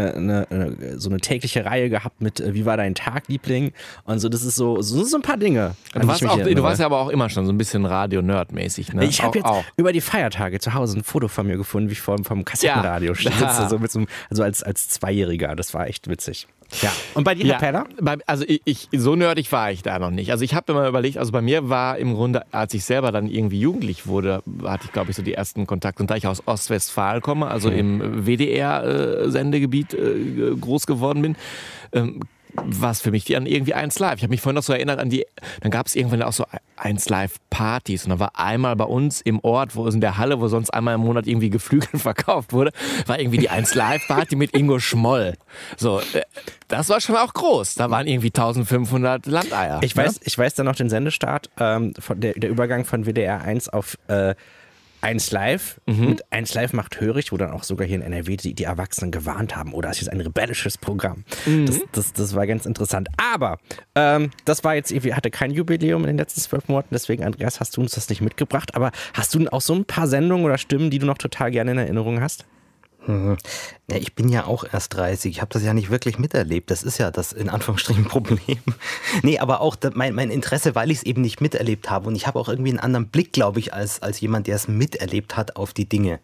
so eine tägliche Reihe gehabt mit Wie war dein Tag, Liebling? Und so, das ist so ein paar Dinge. Du warst ja aber auch immer schon so ein bisschen Radio-Nerd-mäßig, ne? Ich habe jetzt über die Feiertage zu Hause ein Foto von mir gefunden, wie ich vom Kassettenradio sitze, so mit so als Zweijähriger. Das war echt witzig. Ja. Und bei dir, Herr Peller? Also so nerdig war ich da noch nicht. Also ich habe immer überlegt, also bei mir war im Grunde, als ich selber dann irgendwie jugendlich wurde, hatte ich, glaube ich, so die ersten Kontakte. Und da ich aus Ostwestfalen komme, also im WDR-Sendegebiet groß geworden bin, war es für mich dann irgendwie 1 Live. Ich habe mich vorhin noch so erinnert an dann gab es irgendwann auch so 1 Live-Partys und da war einmal bei uns im Ort, in der Halle, wo sonst einmal im Monat irgendwie Geflügel verkauft wurde, war irgendwie die 1 Live-Party mit Ingo Schmoll. So, das war schon auch groß. Da waren irgendwie 1500 Landeier. Ich weiß dann noch den Sendestart, der Übergang von WDR 1 auf 1 Live, mit 1 Live macht hörig, wo dann auch sogar hier in NRW die Erwachsenen gewarnt haben, oder es ist ein rebellisches Programm. Das war ganz interessant. Aber das war jetzt irgendwie, hatte kein Jubiläum in den letzten 12 Monaten, deswegen, Andreas, hast du uns das nicht mitgebracht. Aber hast du auch so ein paar Sendungen oder Stimmen, die du noch total gerne in Erinnerung hast? Ja, ich bin ja auch erst 30. Ich habe das ja nicht wirklich miterlebt. Das ist ja das in Anführungsstrichen Problem. Nee, aber auch mein Interesse, weil ich es eben nicht miterlebt habe. Und ich habe auch irgendwie einen anderen Blick, glaube ich, als jemand, der es miterlebt hat auf die Dinge.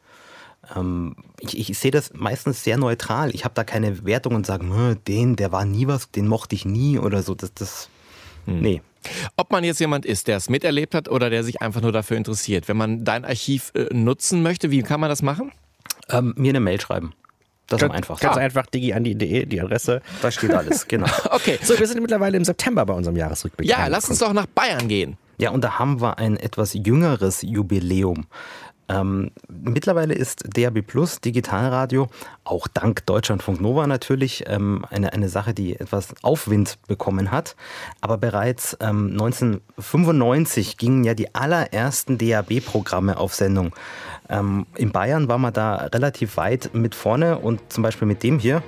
Ich sehe das meistens sehr neutral. Ich habe da keine Wertung und sage, der war nie was, den mochte ich nie oder so. Nee. Ob man jetzt jemand ist, der es miterlebt hat oder der sich einfach nur dafür interessiert. Wenn man dein Archiv nutzen möchte, wie kann man das machen? Mir eine Mail schreiben. Das ist am einfachsten. Ganz einfach, digi@andi.de, die Adresse. Da steht alles, genau. Okay. So, wir sind mittlerweile im September bei unserem Jahresrückblick. Ja, lass uns doch nach Bayern gehen. Ja, und da haben wir ein etwas jüngeres Jubiläum. Mittlerweile ist DAB+ Digitalradio, auch dank Deutschlandfunk Nova natürlich, eine Sache, die etwas Aufwind bekommen hat. Aber bereits 1995 gingen ja die allerersten DAB-Programme auf Sendung. In Bayern war man da relativ weit mit vorne und zum Beispiel mit dem hier.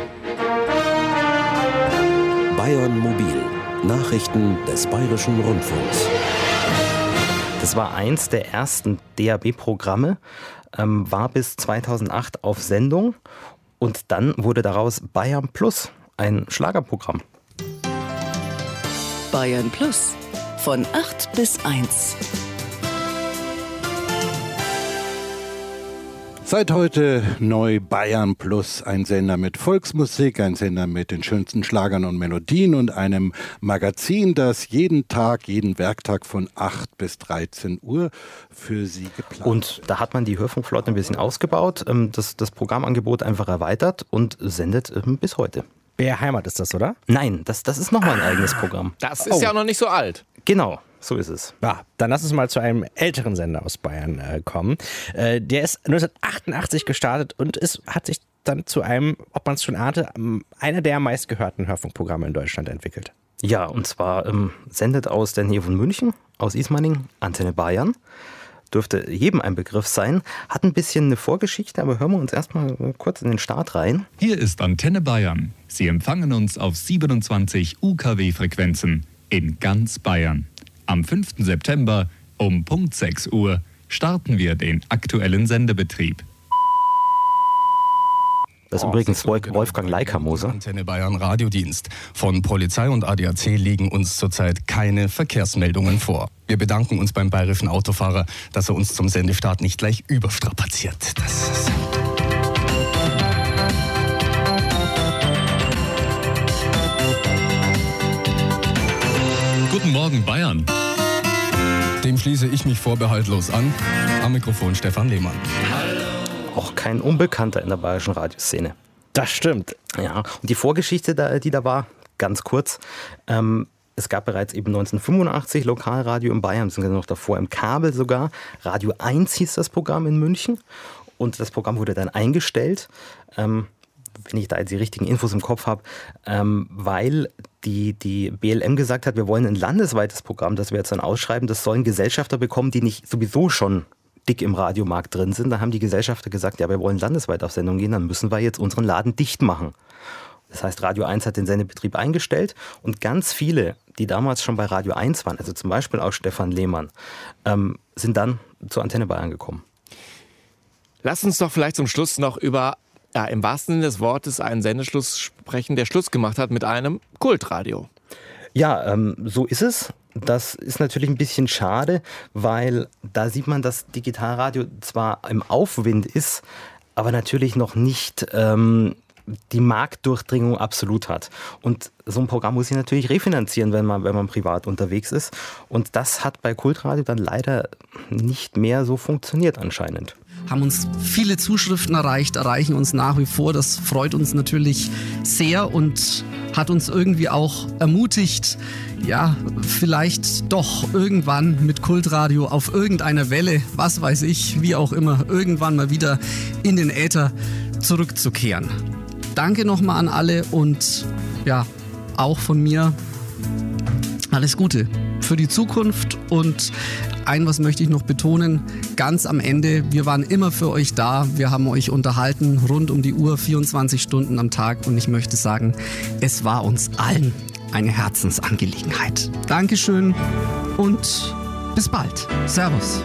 Bayern Mobil. Nachrichten des Bayerischen Rundfunks. Das war eins der ersten DAB-Programme, war bis 2008 auf Sendung und dann wurde daraus Bayern Plus, ein Schlagerprogramm. Bayern Plus, von 8 bis 1. Seit heute neu Bayern Plus, ein Sender mit Volksmusik, ein Sender mit den schönsten Schlagern und Melodien und einem Magazin, das jeden Tag, jeden Werktag von 8 bis 13 Uhr für Sie geplant. Und da hat man die Hörfunkflotte ein bisschen ausgebaut, das Programmangebot einfach erweitert und sendet bis heute. BR Heimat ist das, oder? Nein, das ist nochmal ein eigenes Programm. Das ist ja auch noch nicht so alt. Genau. So ist es. Ja, dann lass uns mal zu einem älteren Sender aus Bayern kommen. Der ist 1988 gestartet und hat sich dann zu einem, ob man es schon ahnte, einer der meistgehörten Hörfunkprogramme in Deutschland entwickelt. Ja, und zwar sendet aus der Nähe von München, aus Ismaning, Antenne Bayern. Dürfte jedem ein Begriff sein. Hat ein bisschen eine Vorgeschichte, aber hören wir uns erstmal kurz in den Start rein. Hier ist Antenne Bayern. Sie empfangen uns auf 27 UKW-Frequenzen in ganz Bayern. Am 5. September um Punkt 6 Uhr starten wir den aktuellen Sendebetrieb. Das ist übrigens Wolfgang Leikamoser. Antenne Bayern Radiodienst. Von Polizei und ADAC liegen uns zurzeit keine Verkehrsmeldungen vor. Wir bedanken uns beim bayerischen Autofahrer, dass er uns zum Sendestart nicht gleich überstrapaziert. Guten Morgen, Bayern. Dem schließe ich mich vorbehaltlos an. Am Mikrofon Stefan Lehmann. Auch kein Unbekannter in der bayerischen Radioszene. Das stimmt. Ja, und die Vorgeschichte, die da war, ganz kurz. Es gab bereits eben 1985 Lokalradio in Bayern, beziehungsweise noch davor im Kabel sogar. Radio 1 hieß das Programm in München. Und das Programm wurde dann eingestellt, wenn ich da jetzt die richtigen Infos im Kopf habe, weil die BLM gesagt hat, wir wollen ein landesweites Programm, das wir jetzt dann ausschreiben, das sollen Gesellschafter bekommen, die nicht sowieso schon dick im Radiomarkt drin sind. Da haben die Gesellschafter gesagt, ja, wir wollen landesweit auf Sendung gehen, dann müssen wir jetzt unseren Laden dicht machen. Das heißt, Radio 1 hat den Sendebetrieb eingestellt und ganz viele, die damals schon bei Radio 1 waren, also zum Beispiel auch Stefan Lehmann, sind dann zur Antenne Bayern gekommen. Lass uns doch vielleicht zum Schluss noch über, im wahrsten Sinne des Wortes, einen Sendeschluss sprechen, der Schluss gemacht hat mit einem Kultradio. Ja, so ist es. Das ist natürlich ein bisschen schade, weil da sieht man, dass Digitalradio zwar im Aufwind ist, aber natürlich noch nicht die Marktdurchdringung absolut hat. Und so ein Programm muss sich natürlich refinanzieren, wenn man privat unterwegs ist. Und das hat bei Kultradio dann leider nicht mehr so funktioniert anscheinend. Haben uns viele Zuschriften erreichen uns nach wie vor. Das freut uns natürlich sehr und hat uns irgendwie auch ermutigt, ja, vielleicht doch irgendwann mit Kultradio auf irgendeiner Welle, was weiß ich, wie auch immer, irgendwann mal wieder in den Äther zurückzukehren. Danke nochmal an alle und ja, auch von mir alles Gute für die Zukunft. Und was möchte ich noch betonen, ganz am Ende, wir waren immer für euch da, wir haben euch unterhalten, rund um die Uhr, 24 Stunden am Tag und ich möchte sagen, es war uns allen eine Herzensangelegenheit. Dankeschön und bis bald. Servus.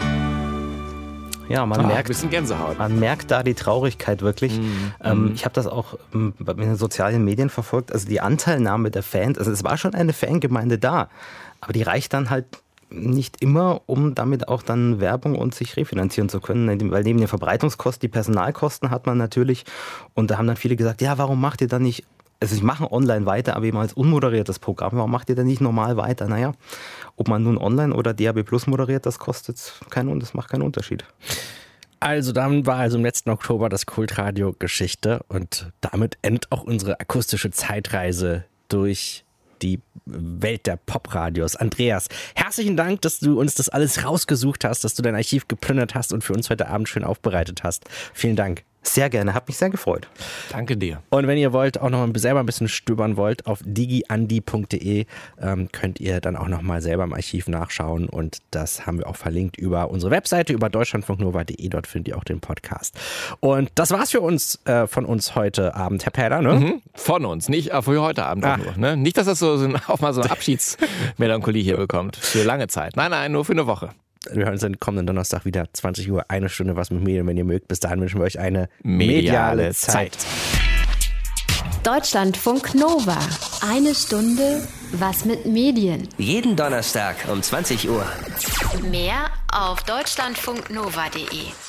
Ja, man merkt, ein bisschen Gänsehaut. Man merkt da die Traurigkeit wirklich. Ich habe das auch in den sozialen Medien verfolgt. Also die Anteilnahme der Fans, also es war schon eine Fangemeinde da, aber die reicht dann halt nicht immer, um damit auch dann Werbung und sich refinanzieren zu können, weil neben den Verbreitungskosten die Personalkosten hat man natürlich und da haben dann viele gesagt, ja, warum macht ihr dann nicht, also sie machen online weiter, aber eben als unmoderiertes Programm, warum macht ihr dann nicht normal weiter? Naja, ob man nun online oder DAB Plus moderiert, das macht keinen Unterschied. Also dann war im letzten Oktober das Kultradio Geschichte und damit endet auch unsere akustische Zeitreise durch die Welt der Popradios. Andreas, herzlichen Dank, dass du uns das alles rausgesucht hast, dass du dein Archiv geplündert hast und für uns heute Abend schön aufbereitet hast. Vielen Dank. Sehr gerne, hat mich sehr gefreut. Danke dir. Und wenn ihr wollt, auch noch selber ein bisschen stöbern wollt, auf digiandi.de könnt ihr dann auch noch mal selber im Archiv nachschauen und das haben wir auch verlinkt über unsere Webseite, über deutschlandfunknova.de, dort findet ihr auch den Podcast. Und das war's für uns, von uns heute Abend, Herr Päder, ne? Mhm. Von uns, nicht für heute Abend auch nur. Ne? Nicht, dass das auch mal so eine Abschiedsmelancholie hier bekommt, für lange Zeit. Nein, nur für eine Woche. Wir hören uns dann kommenden Donnerstag wieder, 20 Uhr, eine Stunde was mit Medien, wenn ihr mögt. Bis dahin wünschen wir euch eine mediale Zeit. Deutschlandfunk Nova. Eine Stunde was mit Medien. Jeden Donnerstag um 20 Uhr. Mehr auf deutschlandfunknova.de.